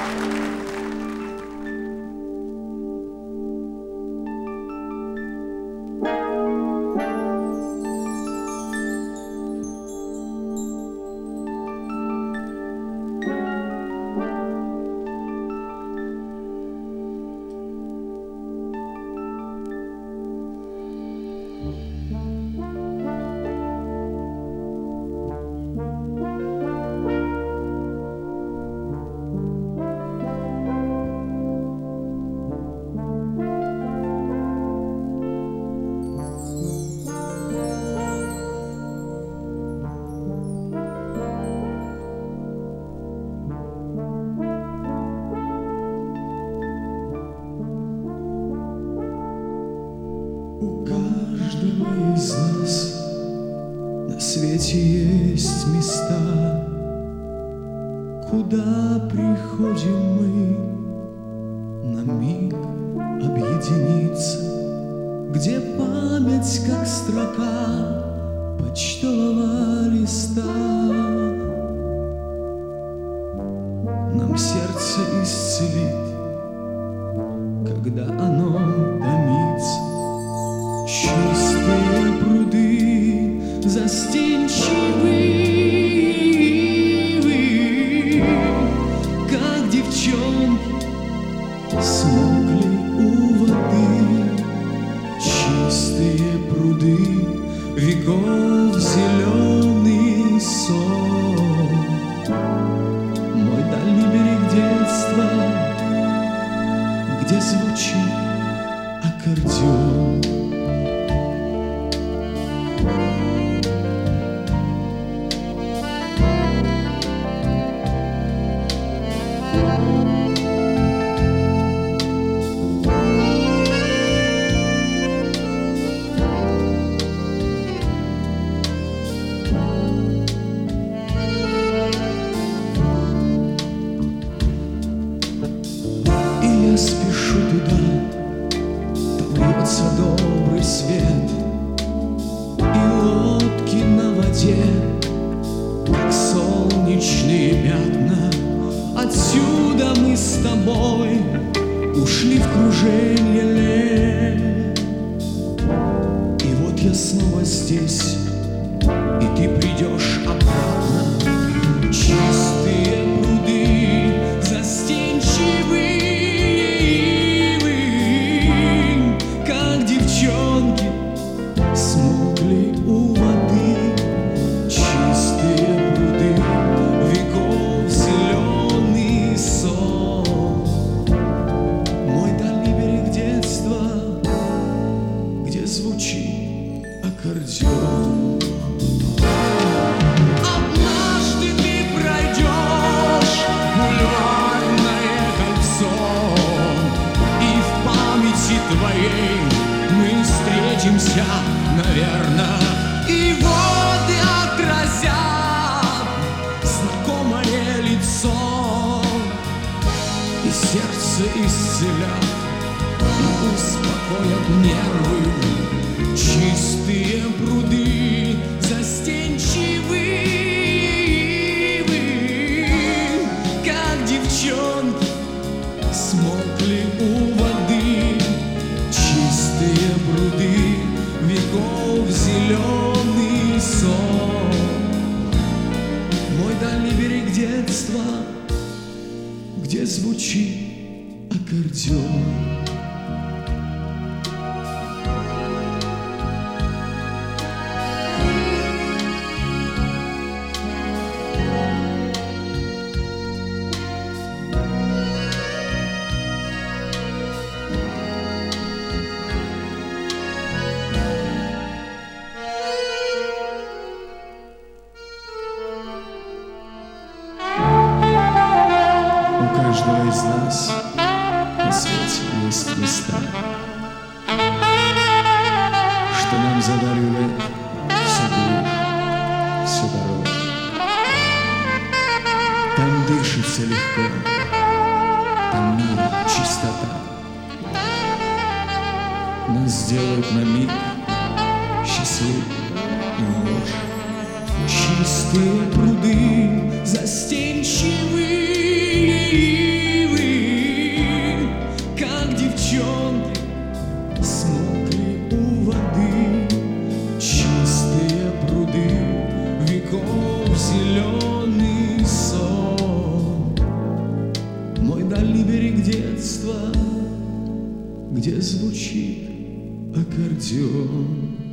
У каждого из нас на свете есть места, куда приходим мы на миг объединиться, где память, как строка почтового листа, нам сердце исцелит, когда оно томится. Чистые пруды застенчивые, как девчонки, смолкли у воды. Чистые пруды веков зеленый сон, мой дальний берег детства, где звучит аккордеон. И я спешу туда, там льется добрый свет, и лодки на воде, как солнечные пятна. Отсюда мы с тобой ушли в круженье лет. И вот я снова здесь, и ты придешь обратно. Чистые пруды застенчивые, как девчонки, смолкли у воды. Чистые пруды веков зеленый сон, мой дальний берег детства, где звучит аккордеон. Однажды ты пройдешь бульварное кольцо, и в памяти твоей мы встретимся, наверное, и воды отразят знакомое лицо, и сердце исцелят, и успокоят нервы. Чистые пруды застенчивые, как девчонки, смолкли у воды. Чистые пруды веков зеленый сон, мой дальний берег детства, где звучит аккордеон. У каждого из нас на свете есть места, что нам задаривает все глубже, все дороже. Там дышится легко, там мир, чистота. Нас сделают на миг счастливы и моложе. Чистые пруды застенчивые, детства, где звучит аккордеон.